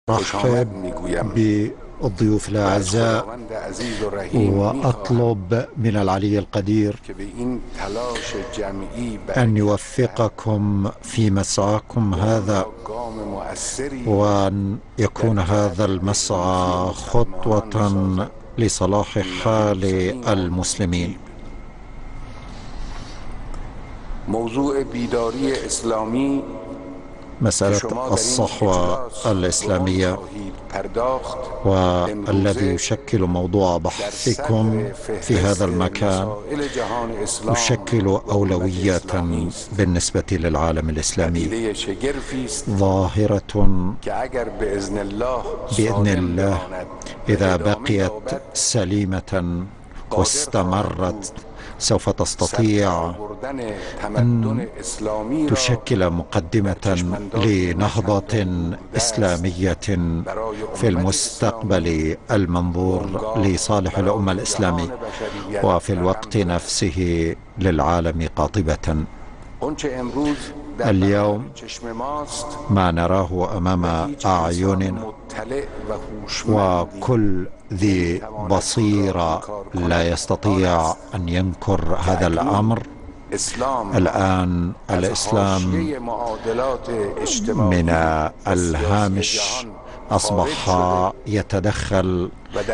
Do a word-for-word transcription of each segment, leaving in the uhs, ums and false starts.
أرحب بالضيوف الأعزاء وأطلب من العلي القدير أن يوفقكم في مسعاكم هذا، وأن يكون هذا المسعى خطوة لصلاح حال المسلمين. موضوع بیداری اسلامی مسألة الصحوة الإسلامية والذي يشكل موضوع بحثكم في هذا المكان يشكل أولوية بالنسبة للعالم الإسلامي، ظاهرة بإذن الله إذا بقيت سليمة واستمرت سوف تستطيع أن تشكل مقدمة لنهضة إسلامية في المستقبل المنظور لصالح الأمة الإسلامية، وفي الوقت نفسه للعالم قاطبة. اليوم ما نراه أمام أعيننا، وكل ذي بصيرة لا يستطيع أن ينكر هذا الأمر. الآن الإسلام من الهامش أصبح يتدخل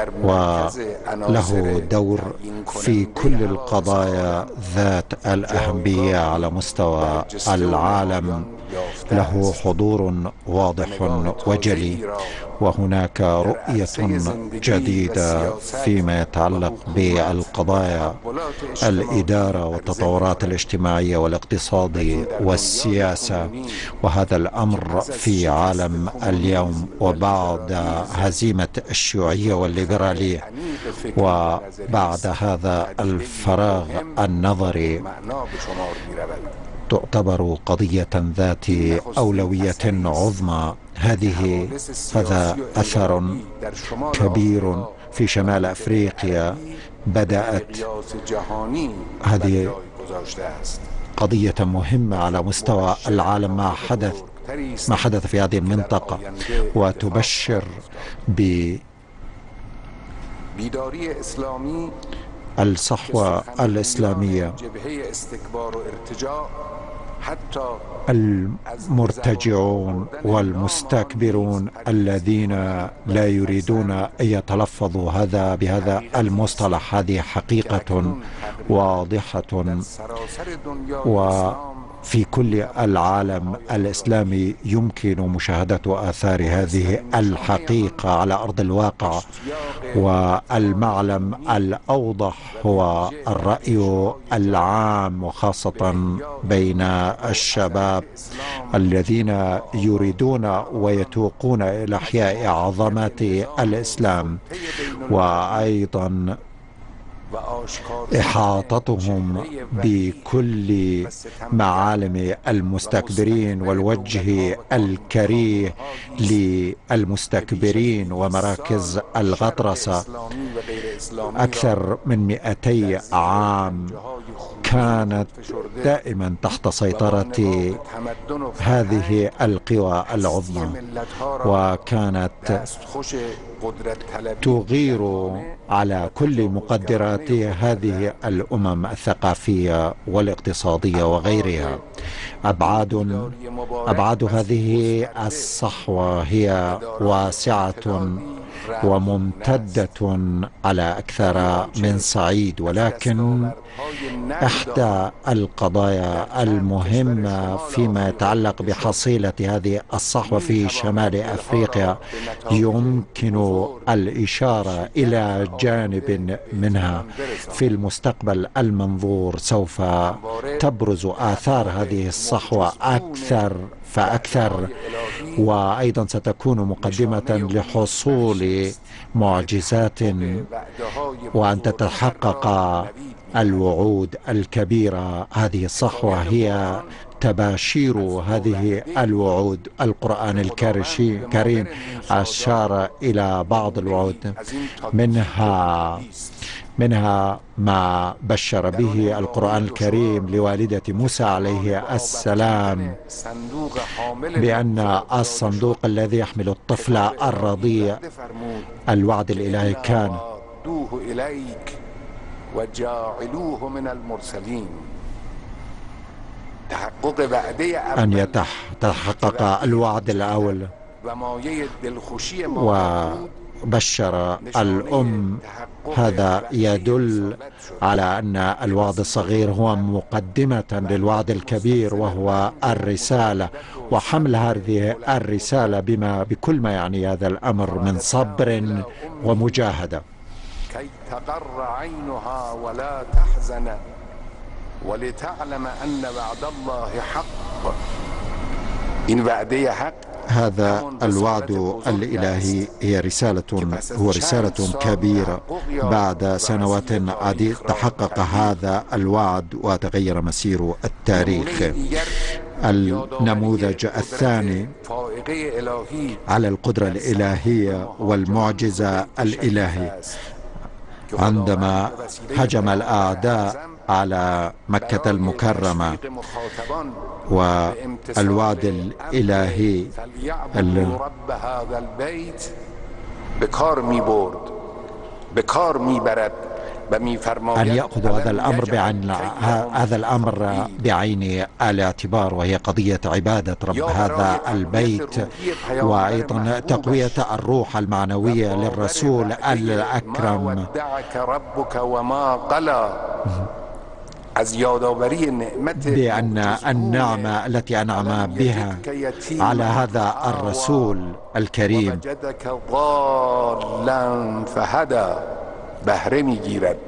وله دور في كل القضايا ذات الأهمية على مستوى العالم، له حضور واضح وجلي، وهناك رؤية جديدة فيما يتعلق بالقضايا الإدارة والتطورات الاجتماعية والاقتصادية والسياسة. وهذا الأمر في عالم اليوم وبعد هزيمة الشيوعية والليبرالية وبعد هذا الفراغ النظري تعتبر قضية ذات أولوية عظمى. هذه هذا أثر كبير في شمال أفريقيا. بدأت هذه قضية مهمة على مستوى العالم ما حدث ما حدث في هذه المنطقة، وتبشر بالصحوة الإسلامية. المرتجعون والمستكبرون الذين لا يريدون أن يتلفظوا هذا بهذا المصطلح، هذه حقيقة واضحة، وفي كل العالم الإسلامي يمكن مشاهدة آثار هذه الحقيقة على أرض الواقع. والمعلم الأوضح هو الرأي العام، وخاصة بين الشباب الذين يريدون ويتوقون إلى إحياء عظمات الإسلام، وأيضا إحاطتهم بكل معالم المستكبرين والوجه الكريه للمستكبرين ومراكز الغطرسة. أكثر من مئتي عام كانت دائما تحت سيطرة هذه القوى العظمى، وكانت تغير على كل مقدرات هذه الأمم الثقافية والاقتصادية وغيرها. أبعاد أبعاد هذه الصحوة هي واسعة وممتدة على أكثر من صعيد، ولكن إحدى القضايا المهمة فيما يتعلق بحصيلة هذه الصحوة في شمال أفريقيا يمكن الإشارة إلى جانب منها في المستقبل المنظور. سوف تبرز آثار هذه الصحوة أكثر فأكثر، وأيضا ستكون مقدمة لحصول معجزات وأن تتحقق الوعود الكبيرة. هذه الصحوة هي تباشير هذه الوعود. القرآن الكريم أشار إلى بعض الوعود، منها منها ما بشر به القرآن الكريم لوالدة موسى عليه السلام بأن الصندوق الذي يحمل الطفل الرضيع الوعد الإلهي كان وجاعلوه من المرسلين، تحقق وعده أن يتحقق الوعد الأول. وبشر الأم، هذا يدل على أن الوعد الصغير هو مقدمة للوعد الكبير، وهو الرسالة وحمل هذه الرسالة بما بكل ما يعني هذا الأمر من صبر ومجاهدة. كي تقر عينها ولا تحزن ولتعلم أن وعد الله حق. إن وعده حق، هذا الوعد الإلهي هي رسالة هو رسالة كبيرة. بعد سنوات عديدة تحقق هذا الوعد وتغير مسير التاريخ. النموذج الثاني على القدرة الإلهية والمعجزة الإلهية، عندما هجم الأعداء على مكة المكرمة والوعد الإلهي رب هذا البيت بكار می برد، بكار می برد أن يأخذوا هذا الأمر بعين هذا الأمر بعين الاعتبار، وهي قضية عبادة رب هذا البيت، وأيضا تقوية الروح المعنوية للرسول الأكرم. ودعك ربك وما قلى، بأن النعمة التي أنعم بها على هذا الرسول الكريم وجدك ضالا فهدى بهره میگیرد.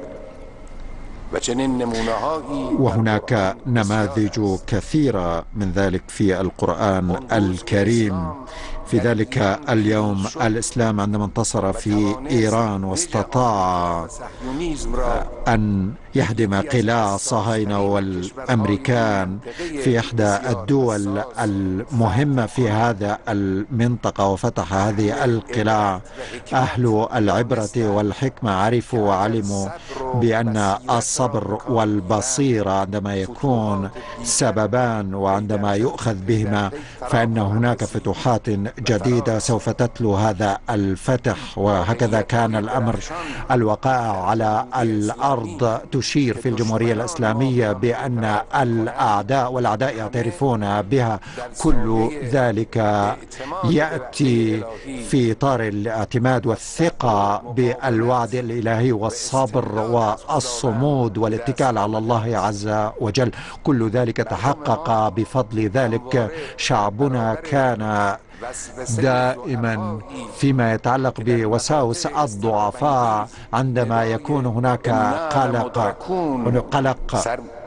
وهناك نماذج كثيرة من ذلك في القرآن الكريم. في ذلك اليوم الإسلام عندما انتصر في إيران واستطاع أن يهدم قلاع الصهاينة والأمريكان في إحدى الدول المهمة في هذا المنطقة وفتح هذه القلاع، أهل العبرة والحكمة عرفوا وعلموا بأن الصبر والبصيرة عندما يكون سببان وعندما يؤخذ بهما فإن هناك فتوحات جديدة سوف تتلو هذا الفتح. وهكذا كان الأمر. الوقائع على الأرض تشير في الجمهورية الإسلامية بأن الأعداء والأعداء يعترفون بها. كل ذلك يأتي في إطار الاعتماد والثقة بالوعد الإلهي والصبر والصمود والاتكال على الله عز وجل. كل ذلك تحقق بفضل ذلك. شعبنا كان دائما فيما يتعلق بوساوس الضعفاء عندما يكون هناك قلق قلق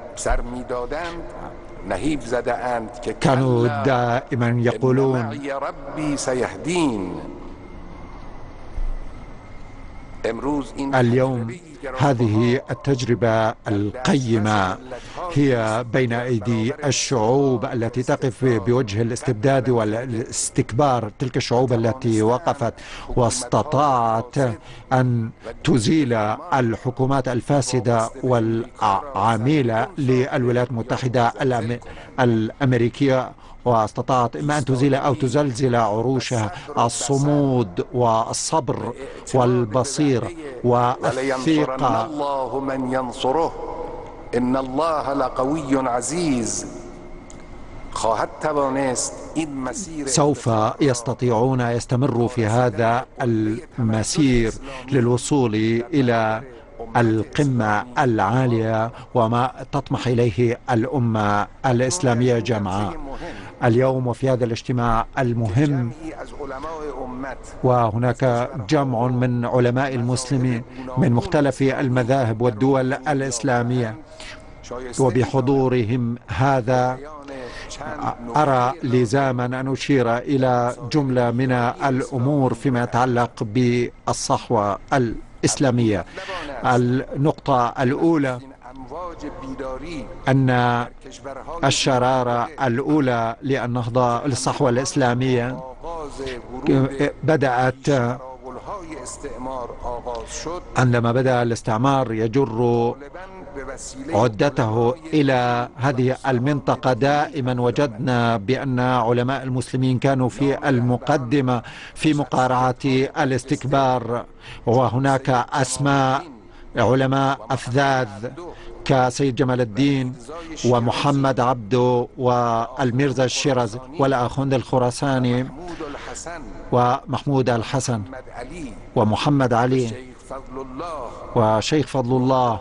كانوا دائما يقولون ربي سيهدين. اليوم هذه التجربة القيمة هي بين أيدي الشعوب التي تقف بوجه الاستبداد والاستكبار، تلك الشعوب التي وقفت واستطاعت أن تزيل الحكومات الفاسدة والعميلة للولايات المتحدة الأمريكية، واستطاعت إما أن تزيل أو تزلزل عروشها. الصمود والصبر والبصيرة والثقة. الله من ينصره إن الله لقوي عزيز. سوف يستطيعون يستمروا في هذا المسير للوصول إلى القمة العالية وما تطمح إليه الأمة الإسلامية جمعاء. اليوم وفي هذا الاجتماع المهم وهناك جمع من علماء المسلمين من مختلف المذاهب والدول الإسلامية، وبحضورهم هذا أرى لزاما أن أشير إلى جملة من الأمور فيما يتعلق بالصحوة الإسلامية. النقطة الأولى أن الشرارة الأولى للنهضة للصحوة الإسلامية بدأت عندما بدأ الاستعمار يجر عدته إلى هذه المنطقة دائما وجدنا بأن علماء المسلمين كانوا في المقدمة في مقارعة الاستكبار، وهناك أسماء علماء أفذاذ كسيد جمال الدين ومحمد عبده والميرزا الشيرازي والأخوند الخراساني ومحمود الحسن ومحمد علي وشيخ فضل الله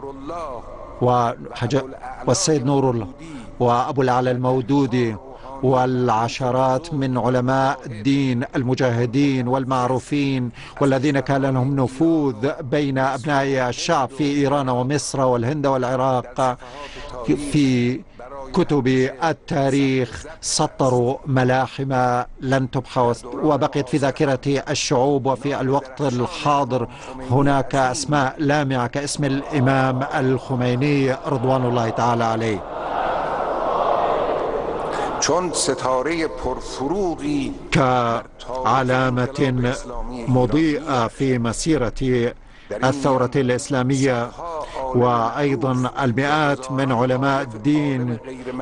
والسيد نور الله وأبو الأعلى المودودي والعشرات من علماء الدين المجاهدين والمعروفين والذين كان لهم نفوذ بين أبناء الشعب في إيران ومصر والهند والعراق. في كتب التاريخ سطروا ملاحم لن تبحى وبقيت في ذاكرة الشعوب. وفي الوقت الحاضر هناك أسماء لامعة كاسم الإمام الخميني رضوان الله تعالى عليه. كعلامة مضيئة في مسيرة الثورة الإسلامية، وأيضا المئات من علماء الدين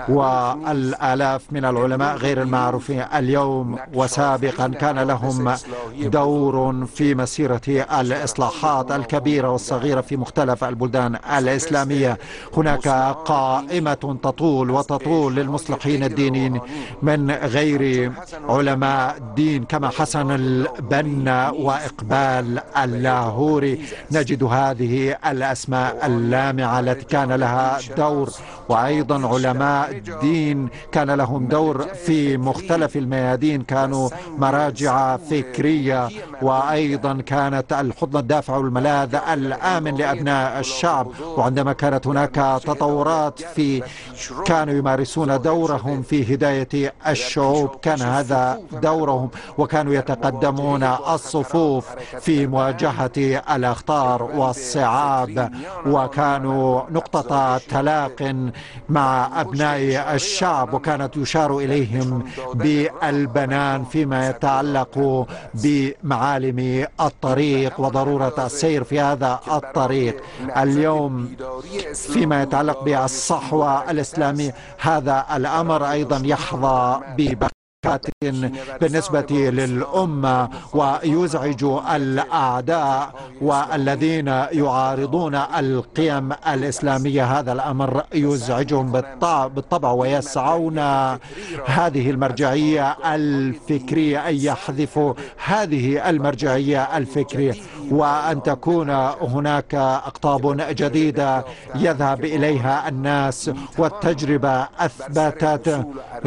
والآلاف من العلماء غير المعروفين اليوم وسابقا كان لهم دور في مسيرة الإصلاحات الكبيرة والصغيرة في مختلف البلدان الإسلامية. هناك قائمة تطول وتطول للمصلحين الدينيين من غير علماء الدين كما حسن البنا وإقبال اللاهوري. نجد هذه الأسماء اللامعة التي كان لها دور، وأيضا علماء الدين كان لهم دور في مختلف الميادين، كانوا مراجع فكرية، وأيضا كانت الحضن الدافع والملاذ الآمن لأبناء الشعب. وعندما كانت هناك تطورات في كانوا يمارسون دورهم في هداية الشعوب، كان هذا دورهم، وكانوا يتقدمون الصفوف في مواجهة الأخطار والصعاب، وكانوا نقطة تلاق مع أبناء الشعب، وكانت يشار إليهم بالبنان فيما يتعلق بمعالم الطريق وضرورة السير في هذا الطريق. اليوم فيما يتعلق بالصحوة الإسلامية هذا الأمر أيضا يحظى ببقى بالنسبة للأمة، ويزعج الأعداء والذين يعارضون القيم الإسلامية. هذا الأمر يزعجهم بالطبع، ويسعون هذه المرجعية الفكرية أن يحذفوا هذه المرجعية الفكرية، وأن تكون هناك أقطاب جديدة يذهب إليها الناس. والتجربة أثبتت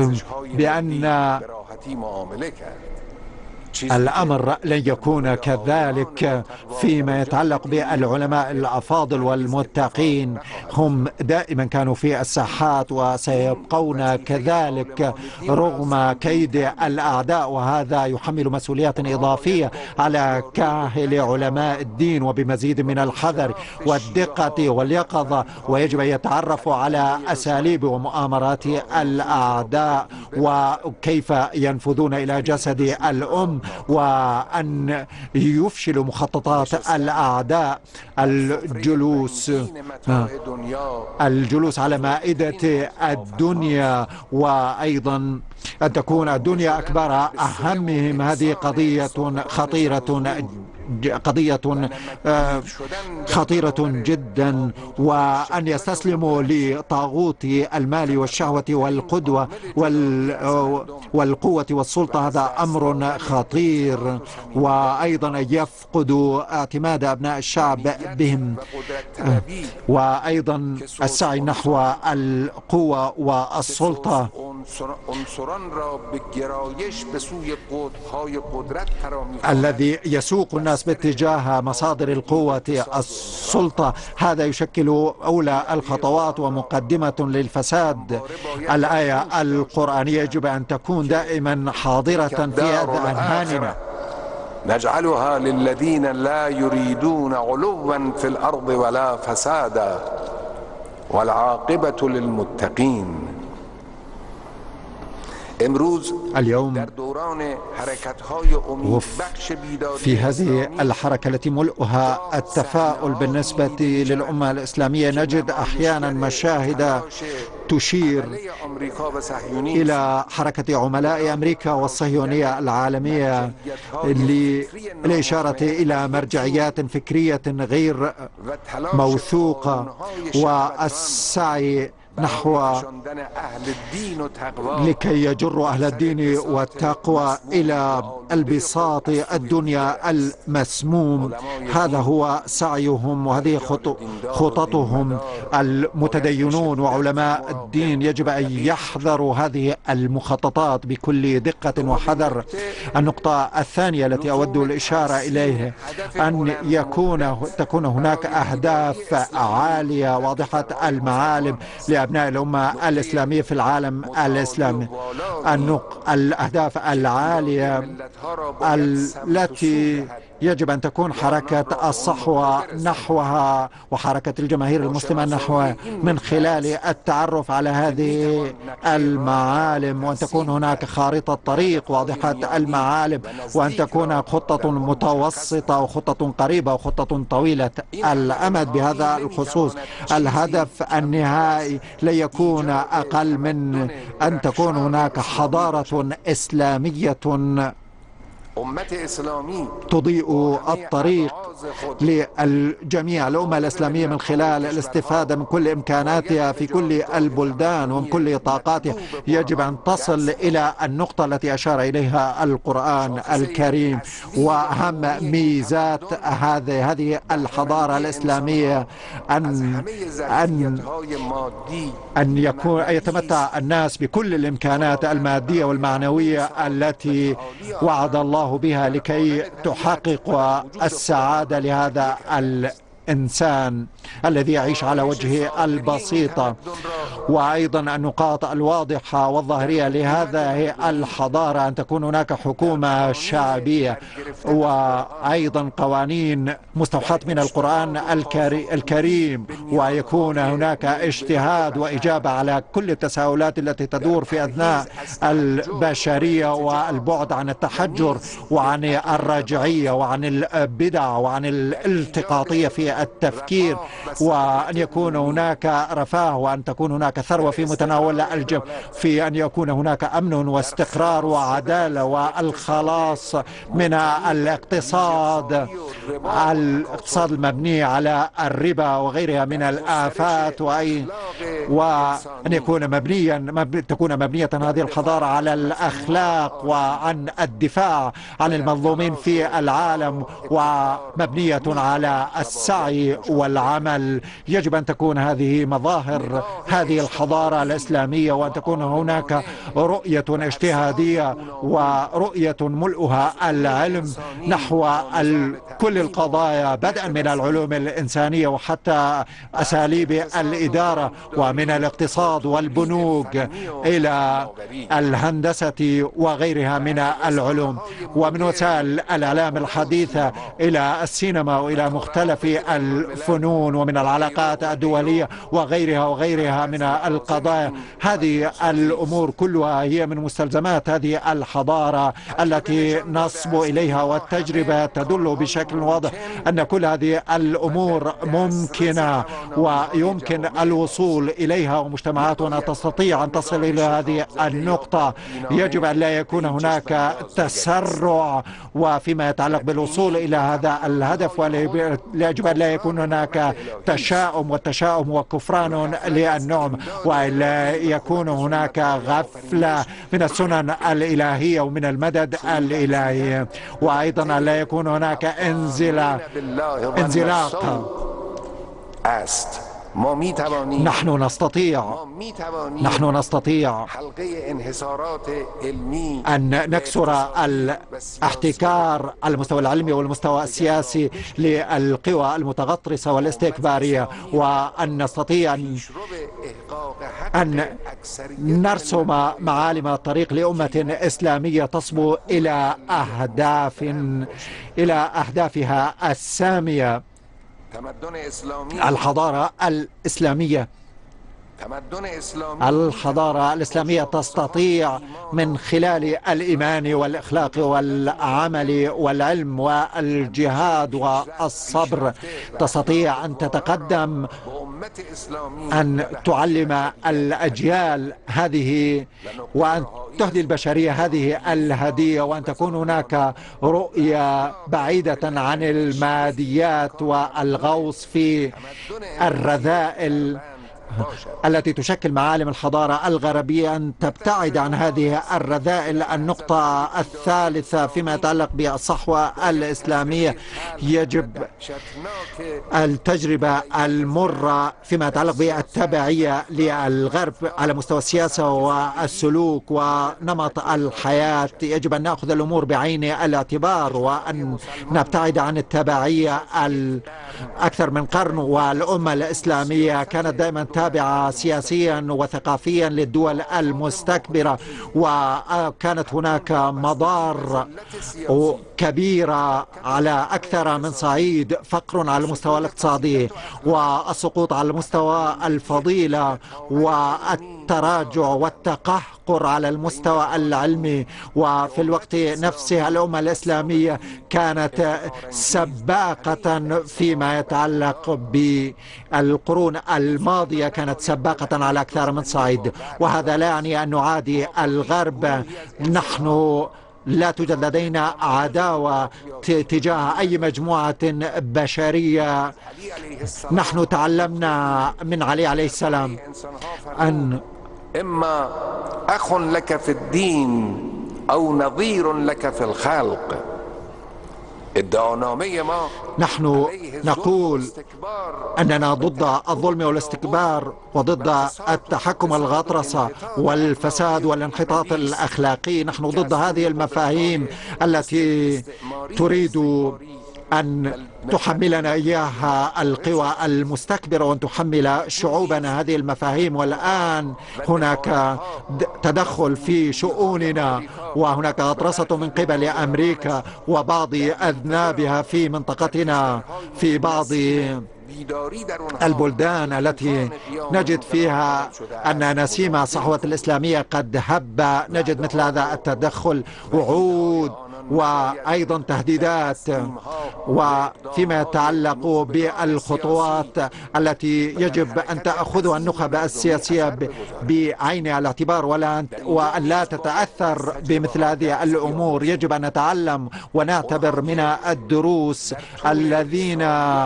بأن الأمر لن يكون كذلك فيما يتعلق بالعلماء الأفاضل والمتقين. هم دائما كانوا في الساحات وسيبقون كذلك رغم كيد الأعداء، وهذا يحمل مسؤوليات إضافية على كاهل علماء الدين، وبمزيد من الحذر والدقة واليقظة. ويجب أن يتعرفوا على أساليب ومؤامرات الأعداء وكيف ينفذون إلى جسد الأم، وأن يفشلوا مخططات الأعداء. الجلوس الجلوس على مائدة الدنيا، وأيضا أن تكون الدنيا أكبر أهمهم. هذه قضية خطيرة قضية خطيرة جدا، وأن يستسلموا لطاغوت المال والشهوة والقدوة والقوة والسلطة هذا أمر خطير، وأيضا أن يفقدوا اعتماد أبناء الشعب بهم، وأيضا السعي نحو القوة والسلطة. الذي يسوق الناس باتجاه مصادر القوة السلطة، هذا يشكل أولى الخطوات ومقدمة للفساد. الآية القرآنية يجب أن تكون دائما حاضرة في أذهاننا. نجعلها للذين لا يريدون علوا في الأرض ولا فسادا والعاقبة للمتقين. اليوم في هذه الحركة التي ملؤها التفاؤل بالنسبة للأمة الإسلامية نجد أحيانا مشاهد تشير إلى حركة عملاء أمريكا والصهيونية العالمية للإشارة إلى مرجعيات فكرية غير موثوقة والسعي نحو لكي يجروا أهل الدين والتقوى إلى البساط الدنيا المسموم. هذا هو سعيهم وهذه خططهم. المتدينون وعلماء الدين يجب أن يحذروا هذه المخططات بكل دقة وحذر. النقطة الثانية التي أود الإشارة إليه أن يكون تكون هناك أهداف عالية واضحة المعالم لأبناء الأمة الإسلامية في العالم الإسلامي. الأهداف العالية التي يجب أن تكون حركة الصحوة نحوها وحركة الجماهير المسلمة نحوها من خلال التعرف على هذه المعالم، وأن تكون هناك خارطة طريق واضحة المعالم، وأن تكون خطة متوسطة وخطة قريبة وخطة طويلة الأمد. بهذا الخصوص الهدف النهائي لا يكون أقل من أن تكون هناك حضارة إسلامية تضيء الطريق للجميع. الأمة الإسلامية من خلال الاستفادة من كل إمكاناتها في كل البلدان ومن كل طاقاتها يجب أن تصل إلى النقطة التي أشار إليها القرآن الكريم. وأهم ميزات هذه هذه الحضارة الإسلامية أن أن أن يكون يتمتع الناس بكل الإمكانات المادية والمعنوية التي وعد الله بها لكي تحقق السعادة لهذا الإنسان الذي يعيش على وجهه البسيطة. وأيضا النقاط الواضحة والظاهرية لهذه الحضارة أن تكون هناك حكومة شعبية، وأيضا قوانين مستوحاة من القرآن الكريم، ويكون هناك اجتهاد وإجابة على كل التساؤلات التي تدور في أثناء البشرية، والبعد عن التحجر وعن الرجعية وعن البدع وعن الالتقاطية في التفكير، وأن يكون هناك رفاه وأن تكون هناك ثروة في متناول الجميع، في أن يكون هناك أمن واستقرار وعدالة والخلاص من الاقتصاد الاقتصاد المبني على الربا وغيرها من الآفات، وأي وأن يكون مبنيا مب... تكون مبنية هذه الحضارة على الأخلاق وعن الدفاع عن المظلومين في العالم، ومبنية على السعي والعمل. يجب أن تكون هذه مظاهر هذه الحضارة الإسلامية، وأن تكون هناك رؤية اجتهادية ورؤية ملؤها العلم نحو كل القضايا، بدءا من العلوم الإنسانية وحتى أساليب الإدارة، ومن الاقتصاد والبنوك إلى الهندسة وغيرها من العلوم، ومن وسائل الإعلام الحديثة إلى السينما وإلى مختلف الفنون، ومن العلاقات الدولية وغيرها وغيرها من القضايا. هذه الأمور كلها هي من مستلزمات هذه الحضارة التي نصب إليها، والتجربة تدل بشكل واضح أن كل هذه الأمور ممكنة ويمكن الوصول إليها، ومجتمعاتنا تستطيع أن تصل إلى هذه النقطة. يجب أن لا يكون هناك تسرع وفيما يتعلق بالوصول إلى هذا الهدف، ويجب أن لا يكون هناك تشاؤم، والتشاؤم وكفران للنعم، ولا يكون هناك غفلة من السنن الإلهية ومن المدد الإلهي، وأيضا لا يكون هناك انزلاق. نحن نستطيع نحن نستطيع أن نكسر الاحتكار على المستوى العلمي والمستوى السياسي للقوى المتغطرسة والاستكبارية، وأن نستطيع أن نرسم معالم الطريق لأمة إسلامية تصبو إلى أهداف إلى أهدافها السامية. الحضارة الإسلامية الحضارة الإسلامية تستطيع من خلال الإيمان والإخلاق والعمل والعلم والجهاد والصبر تستطيع أن تتقدم، أن تعلم الأجيال هذه وأن تهدي البشرية هذه الهدية، وأن تكون هناك رؤية بعيدة عن الماديات والغوص في الرذائل التي تشكل معالم الحضارة الغربية، أن تبتعد عن هذه الرذائل. النقطة الثالثة فيما يتعلق بالصحوة الإسلامية، يجب التجربة المرة فيما يتعلق بالتبعية للغرب على مستوى السياسة والسلوك ونمط الحياة. يجب أن نأخذ الأمور بعين الاعتبار وأن نبتعد عن التبعية أكثر من قرن. والأمة الإسلامية كانت دائما تابعة سياسيا وثقافيا للدول المستكبرة، وكانت هناك مضار كبيرة على أكثر من صعيد: فقر على المستوى الاقتصادي، والسقوط على مستوى الفضيلة، والتراجع والتقهقر على المستوى العلمي. وفي الوقت نفسه الأمة الإسلامية كانت سباقة فيما يتعلق بالقرون الماضية، كانت سباقة على أكثر من صعيد. وهذا لا يعني أن نعادي الغرب. نحن لا توجد لدينا عداوة تجاه أي مجموعة بشرية. نحن تعلمنا من علي عليه السلام أن إما أخ لك في الدين أو نظير لك في الخلق. نحن نقول أننا ضد الظلم والاستكبار وضد التحكم الغطرسة والفساد والانحطاط الأخلاقي. نحن ضد هذه المفاهيم التي تريد أن تحملنا إياها القوى المستكبرة وأن تحمل شعوبنا هذه المفاهيم. والآن هناك تدخل في شؤوننا، وهناك غطرسة من قبل أمريكا وبعض أذنابها في منطقتنا، في بعض البلدان التي نجد فيها أن نسيم الصحوة الإسلامية قد هب. نجد مثل هذا التدخل، وعود وأيضا تهديدات. وفيما يتعلق بالخطوات التي يجب أن تأخذها النخب السياسية بعين الاعتبار وأن لا تتأثر بمثل هذه الأمور، يجب أن نتعلم ونعتبر من الدروس الذين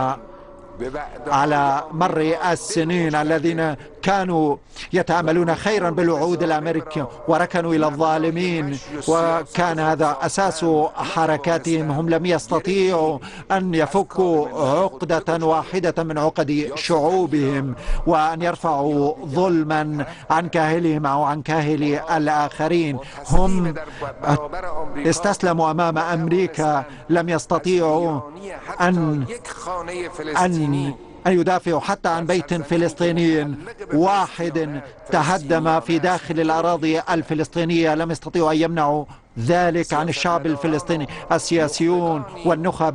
على مر السنين الذين كانوا يتعاملون خيرا بالوعود الأمريكية وركنوا إلى الظالمين، وكان هذا أساس حركاتهم. هم لم يستطيعوا أن يفكوا عقدة واحدة من عقد شعوبهم وأن يرفعوا ظلما عن كاهلهم أو عن كاهل الآخرين. هم استسلموا أمام أمريكا، لم يستطيعوا أن أن أن يدافعوا حتى عن بيت فلسطيني واحد تهدم في داخل الأراضي الفلسطينية. لم يستطيعوا أن يمنعوا ذلك عن الشعب الفلسطيني. السياسيون والنخب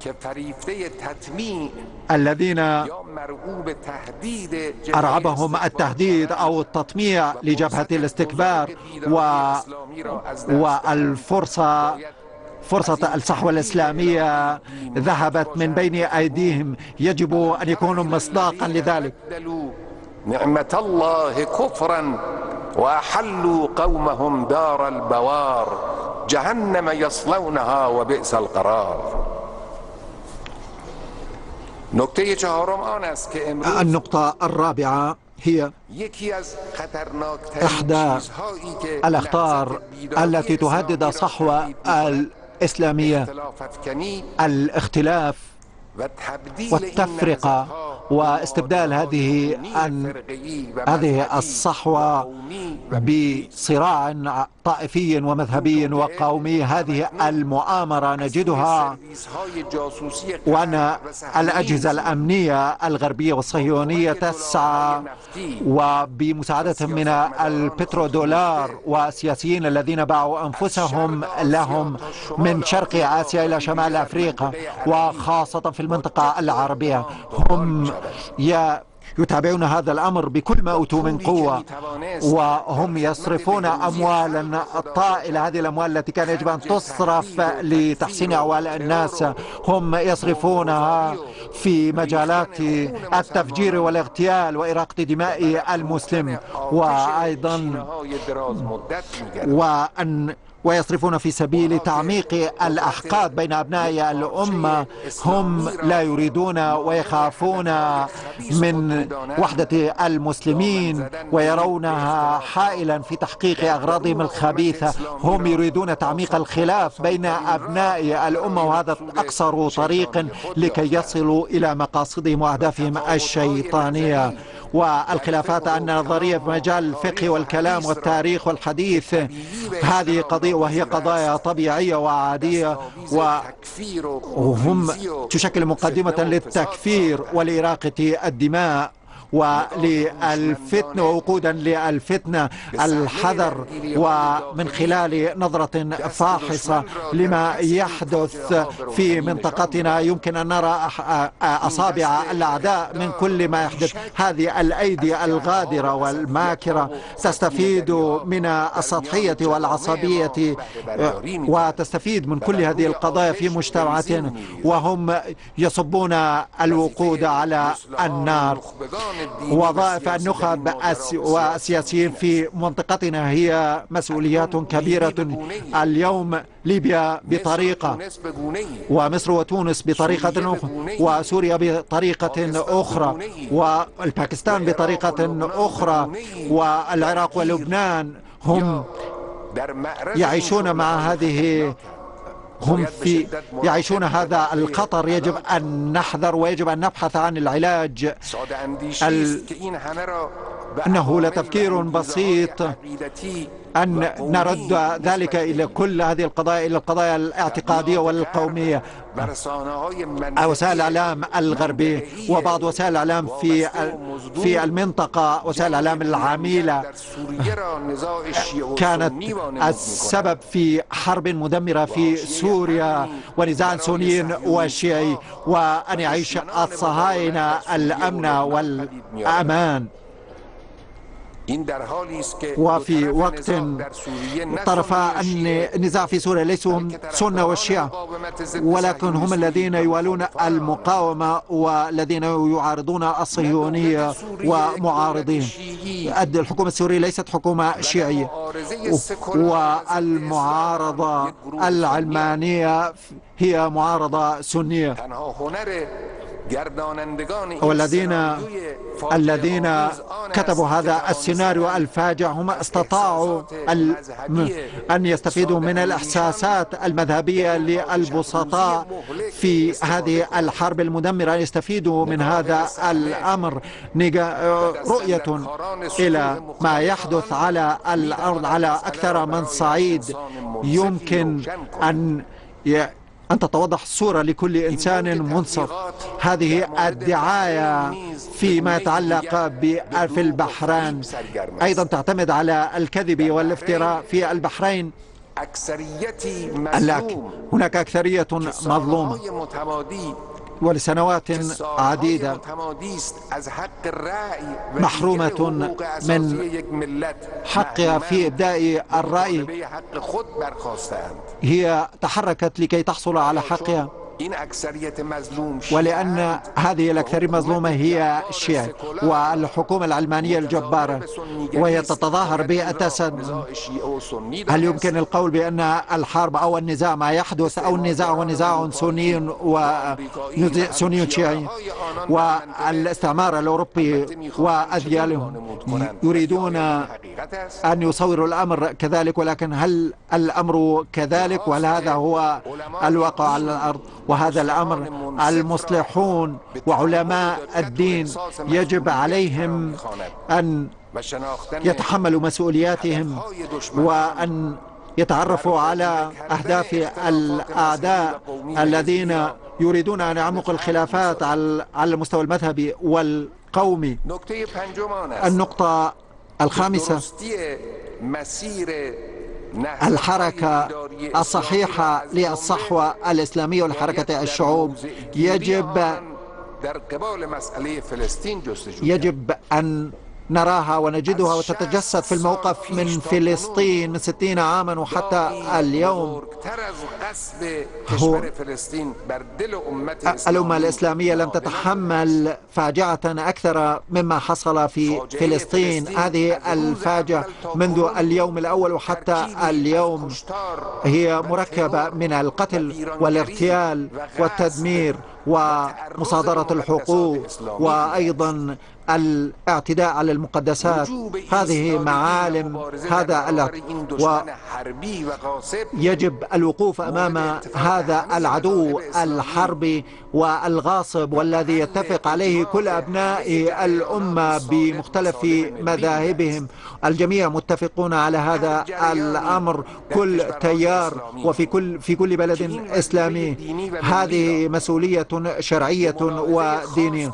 الذين أرعبهم التهديد أو التطميع لجبهة الاستكبار و... والفرصة فرصة الصحوة الإسلامية ذهبت من بين أيديهم. يجب أن يكونوا مصداقا لذلك. نعمة الله كفرا وأحلوا قومهم دار البوار جهنم يصلونها وبئس القرار. النقطة الرابعة هي إحدى الأخطار التي تهدد الصحوة الإسلامية: الاختلاف والتفرقة واستبدال هذه هذه الصحوة بصراع طائفي ومذهبي وقومي. هذه المؤامرة نجدها، وأن الأجهزة الأمنية الغربية والصهيونية تسعى وبمساعدتهم من البترودولار والسياسيين الذين باعوا أنفسهم لهم من شرق آسيا إلى شمال أفريقيا وخاصة في المنطقة العربية، هم يتابعون هذا الأمر بكل ما أوتوا من قوة، وهم يصرفون أموالا طائلة. هذه الأموال التي كان يجب أن تصرف لتحسين أحوال الناس هم يصرفونها في مجالات التفجير والاغتيال وإراقة دماء المسلم، وأيضا وأن ويصرفون في سبيل تعميق الأحقاد بين أبناء الأمة. هم لا يريدون ويخافون من وحدة المسلمين ويرونها حائلا في تحقيق أغراضهم الخبيثة. هم يريدون تعميق الخلاف بين أبناء الأمة، وهذا أقصر طريق لكي يصلوا إلى مقاصدهم وأهدافهم الشيطانية. والخلافات النظرية في مجال الفقه والكلام والتاريخ والحديث هذه قضية، وهي قضايا طبيعية وعادية، وهم تشكل مقدمة للتكفير ولإراقة الدماء وللفتنة ووقودا للفتنة. الحذر ومن خلال نظرة فاحصة لما يحدث في منطقتنا يمكن أن نرى أصابع الأعداء من كل ما يحدث. هذه الأيدي الغادرة والماكرة تستفيد من السطحية والعصبية وتستفيد من كل هذه القضايا في مجتمعاتنا، وهم يصبون الوقود على النار. وظائف النخب والسياسيين في منطقتنا هي مسؤوليات كبيرة. اليوم ليبيا بطريقة، ومصر وتونس بطريقة أخرى، وسوريا بطريقة أخرى، والباكستان بطريقة أخرى، والعراق ولبنان هم يعيشون مع هذه هم في يعيشون هذا الخطر. يجب أن نحذر ويجب أن نبحث عن العلاج. ال... أنه لتفكير بسيط أن نرد ذلك إلى كل هذه القضايا إلى القضايا الاعتقادية والقومية. وسائل الإعلام الغربية وبعض وسائل الإعلام في في المنطقة، وسائل الإعلام العميلة، كانت السبب في حرب مدمرة في سوريا ونزاع سني وشيعي، وأن يعيش الصهاينة الأمن والأمان. وفي وقت طرفا النزاع في سوريا ليسوا هم سنة والشيعة، ولكن هم الذين يوالون المقاومة والذين يعارضون الصهيونية ومعارضين. الحكومة السورية ليست حكومة شيعية، والمعارضة العلمانية هي معارضة سنية. والذين الذين كتبوا هذا السيناريو الفاجع هم استطاعوا أن يستفيدوا من الإحساسات المذهبية للبسطاء في هذه الحرب المدمرة، أن يستفيدوا من هذا الأمر. رؤية إلى ما يحدث على الأرض على أكثر من صعيد يمكن أن أن تتوضح الصورة لكل إنسان منصف. هذه الدعاية فيما يتعلق في البحرين أيضا تعتمد على الكذب والافتراء. في البحرين هناك أكثرية مظلومة، ولسنوات عديدة محرومة من حقها في إبداء الرأي. هي تحركت لكي تحصل على حقها، ولأن هذه الأكثرية المظلومة هي الشيعة والحكومة العلمانية الجبارة، وهي تتظاهر بالتسد. هل يمكن القول بأن الحرب أو النزاع ما يحدث أو النزاع هو نزاع سني وسني شيعي؟ والاستعمار الأوروبي وأذيالهم يريدون أن يصوروا الأمر كذلك، ولكن هل الأمر كذلك؟ وهل هذا هو الواقع على الأرض؟ وهذا الأمر المصلحون وعلماء الدين يجب عليهم أن يتحملوا مسؤولياتهم وأن يتعرفوا على أهداف الأعداء الذين يريدون أن يعمقوا الخلافات على المستوى المذهبي والقومي. النقطة الخامسة، الحركة الصحيحة للصحوة الإسلامية ولحركة الشعوب. يجب يجب أن نراها ونجدها وتتجسد في الموقف من فلسطين من ستين عاما وحتى اليوم. هو الأمة الإسلامية لم تتحمل فاجعة أكثر مما حصل في فلسطين. هذه الفاجعة منذ اليوم الأول وحتى اليوم هي مركبة من القتل والاغتيال والتدمير ومصادرة الحقوق وأيضا الاعتداء على المقدسات. هذه معالم هذا ويجب الوقوف أمام هذا العدو الحربي والغاصب والذي يتفق عليه كل أبناء الأمة بمختلف مذاهبهم. الجميع متفقون على هذا الأمر، كل تيار وفي كل في كل بلد إسلامي. هذه مسؤولية شرعية ودينية.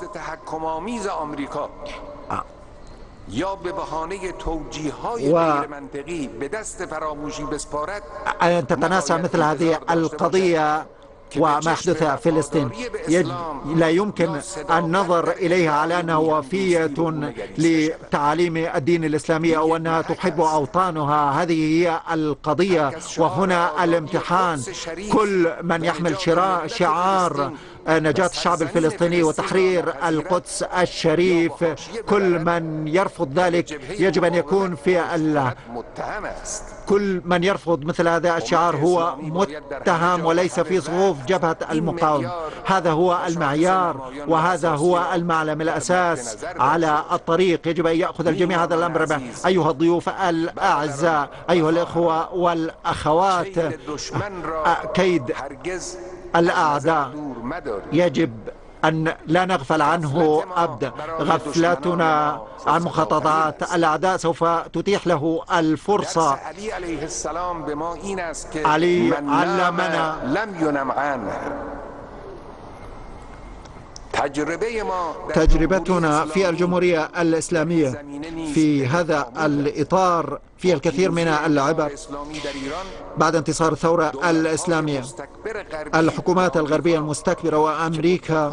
یا به بهانه توجیه‌های غیر منطقی به دست فراموشی بسپارد. أن تتناسى مثل هذه القضية وما يحدث في فلسطين لا يمكن النظر إليها على أنها وفية لتعاليم الدين الإسلامي أو أنها تحب أوطانها. هذه هي القضية وهنا الامتحان. كل من يحمل شعار نجاة الشعب الفلسطيني وتحرير القدس الشريف، كل من يرفض ذلك يجب أن يكون في ال... كل من يرفض مثل هذا الشعار هو متهم وليس في صفوف جبهة المقاومة. هذا هو المعيار وهذا هو المعلم الأساس على الطريق. يجب أن يأخذ الجميع هذا الأمر. أيها الضيوف الأعزاء، أيها الإخوة والأخوات، كيد الأعداء يجب أن لا نغفل عنه أبدا. غفلتنا عن مخططات الأعداء سوف تتيح له الفرصة. علي علمنا لم ينم عنه. تجربتنا في الجمهورية الإسلامية في هذا الإطار فيها الكثير من العبر. بعد انتصار الثورة الإسلامية الحكومات الغربية المستكبرة وأمريكا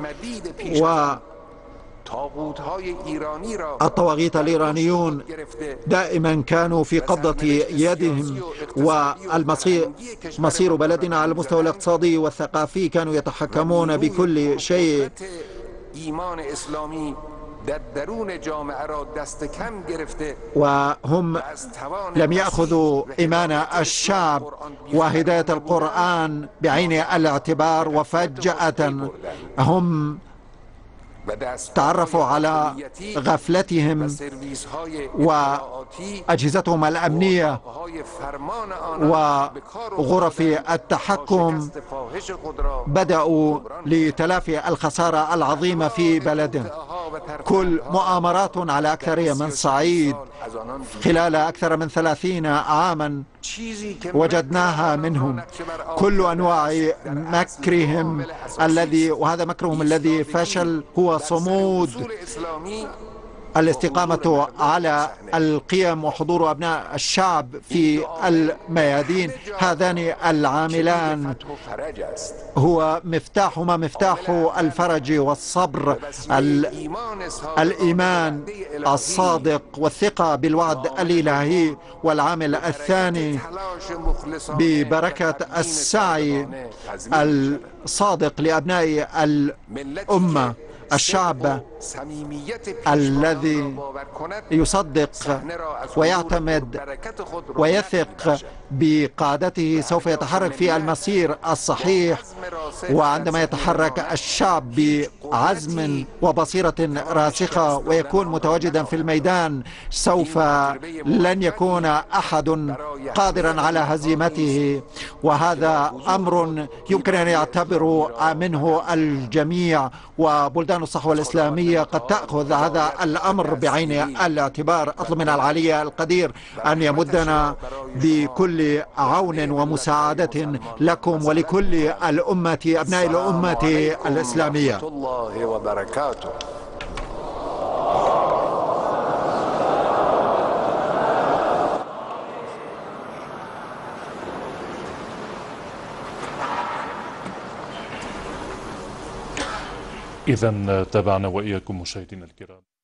والطواغيت الإيرانيون دائما كانوا في قبضة يدهم، والمصير مصير بلدنا على المستوى الاقتصادي والثقافي كانوا يتحكمون بكل شيء. وهم لم يأخذوا إيمان الشعب وهداية القرآن بعين الاعتبار، وفجأة هم تعرفوا على غفلتهم وأجهزتهم الأمنية وغرف التحكم بدأوا لتلافي الخسارة العظيمة في بلدهم. كل مؤامرات على أكثرية من صعيد خلال أكثر من ثلاثين عاما وجدناها منهم. كل أنواع مكرهم الذي وهذا مكرهم الذي فشل هو صمود الاستقامة على القيم وحضور أبناء الشعب في الميادين. هذان العاملان هو مفتاحهما مفتاح الفرج والصبر، الإيمان الصادق والثقة بالوعد الإلهي. والعامل الثاني ببركة السعي الصادق لأبناء الأمة، الشعب الذي يصدق ويعتمد ويثق بقادته سوف يتحرك في المسير الصحيح. وعندما يتحرك الشعب بعزم وبصيرة راسخة ويكون متواجدا في الميدان سوف لن يكون أحد قادرا على هزيمته. وهذا أمر يمكن أن يعتبر منه الجميع، وبلدان الصحوة الإسلامية قد تأخذ هذا الأمر بعين الاعتبار. أطلب من العلي القدير أن يمدنا بكل عون ومساعدة لكم ولكل الأمة أبناء الأمة الإسلامية. الله وبركاته. إذا تابعنا وإياكم مشاهدينا الكرام.